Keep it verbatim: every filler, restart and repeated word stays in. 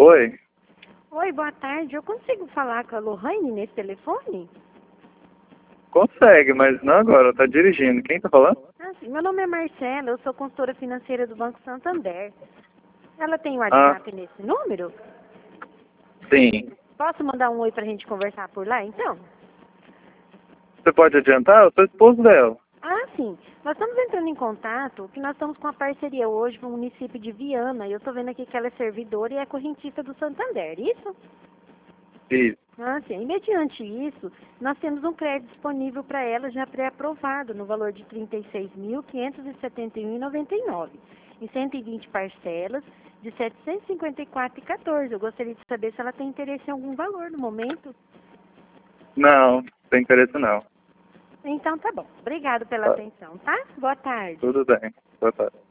Oi? Oi, boa tarde. Eu consigo falar com a Lohane nesse telefone? Consegue, mas não agora, tá dirigindo. Quem tá falando? Ah, sim. Meu nome é Marcela, eu sou consultora financeira do Banco Santander. Ela tem Ah, WhatsApp nesse número? sim. Posso mandar um oi pra gente conversar por lá, então? Você pode adiantar? Eu sou esposo dela. Ah, sim. Nós estamos entrando em contato, que nós estamos com uma parceria hoje com o município de Viana, e eu estou vendo aqui que ela é servidora e é correntista do Santander, isso? Isso. Ah, sim. E mediante isso, nós temos um crédito disponível para ela já pré-aprovado, no valor de trinta e seis mil, quinhentos e setenta e um reais e noventa e nove centavos, em cento e vinte parcelas de setecentos e cinquenta e quatro reais e quatorze centavos. Eu gostaria de saber se ela tem interesse em algum valor no momento. Não, não tem interesse não. Então, tá bom. Obrigado pela Tá, atenção, tá? Boa tarde. tudo bem. Boa tarde.